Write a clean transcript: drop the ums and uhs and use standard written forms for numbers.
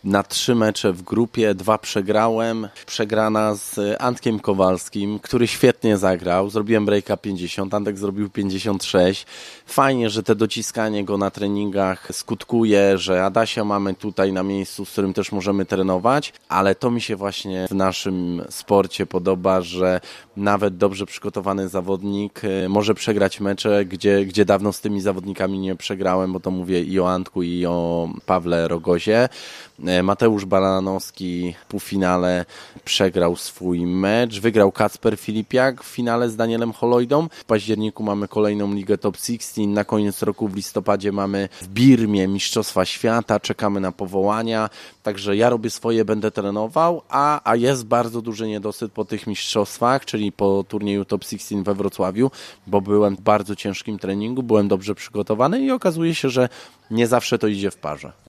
na 3 mecze w grupie, 2 przegrałem. Przegrana z Antkiem Kowalskim, który świetnie zagrał. Zrobiłem breaka 50, Antek zrobił 56. Fajnie, że te dociskanie go na treningach skutkuje, że Adasia mamy tutaj na miejscu, z którym też możemy trenować, ale to mi się właśnie w naszym sporcie podoba, że nawet dobrze przygotowany zawodnik może przegrać mecze, gdzie dawno z tymi zawodnikami nie przegrałem, bo to mówię i o Antku, i o Pawle Rogozie. Mateusz Baranowski w półfinale przegrał swój mecz, wygrał Kacper Filipiak w finale z Danielem Holojdą. W październiku mamy kolejną ligę Top 16, na koniec roku w listopadzie mamy w Birmie Mistrzostwa Świata, czekamy na powołania, także ja robię swoje, będę trenował, a jest bardzo duży niedosyt po tych mistrzostwach, czyli po turnieju Top 16 we Wrocławiu, bo byłem w bardzo ciężkim treningu, byłem dobrze przygotowany i okazuje się, że nie zawsze to idzie w parze.